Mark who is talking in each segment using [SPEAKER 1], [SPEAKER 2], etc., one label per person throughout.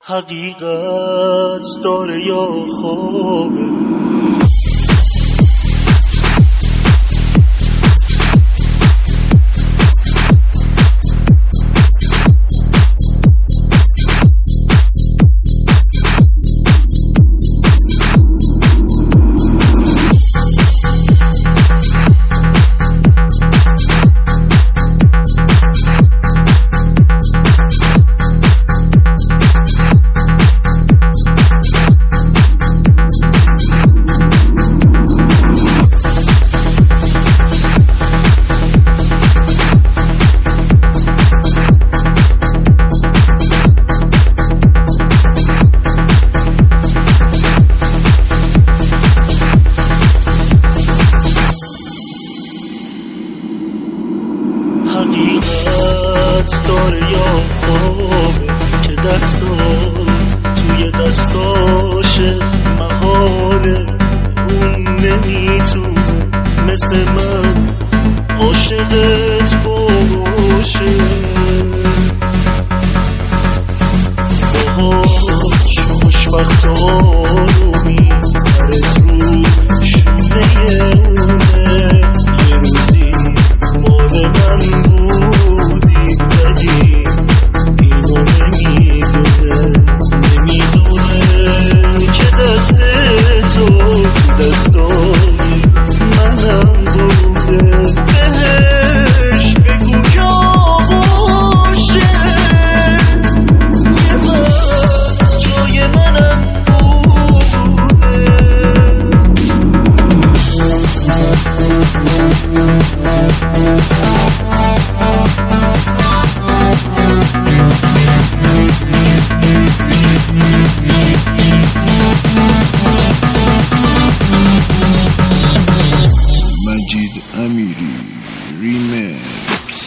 [SPEAKER 1] حقیقت داره یا خوابه؟ حقیقت داره یا خوابه که دستات توی دستاشه محاله اون نمیتونه مثل من عاشقت باشه باهاش خوشبخت آرومی سرت رو شونه اونه یه روزی مال من بودی ولی اینو نمیدونه که دست تو دستای منم بوده بهش بگو یا باشه یه وقت جای منم
[SPEAKER 2] مجید امیری ریمیکس.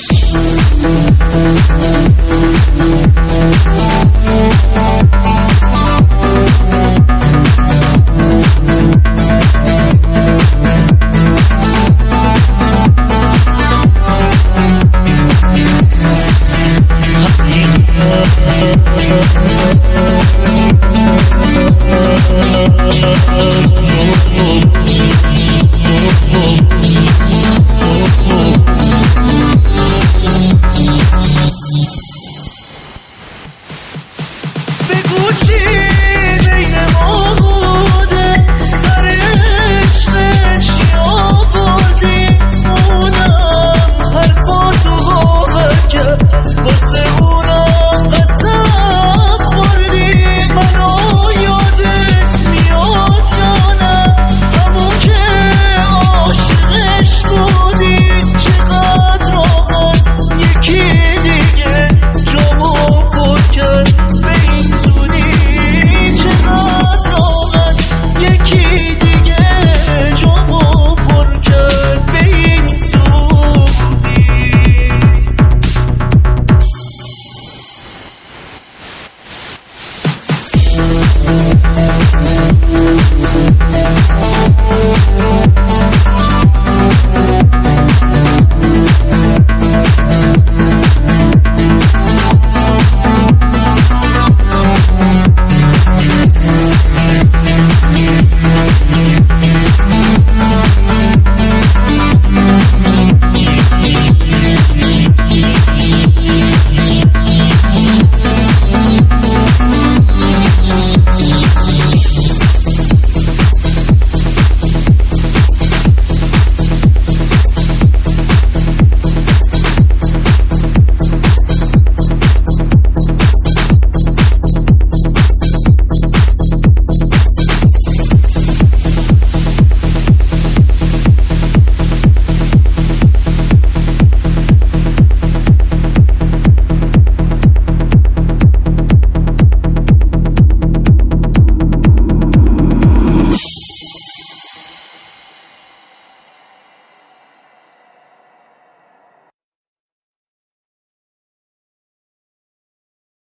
[SPEAKER 1] بگو چی بین ما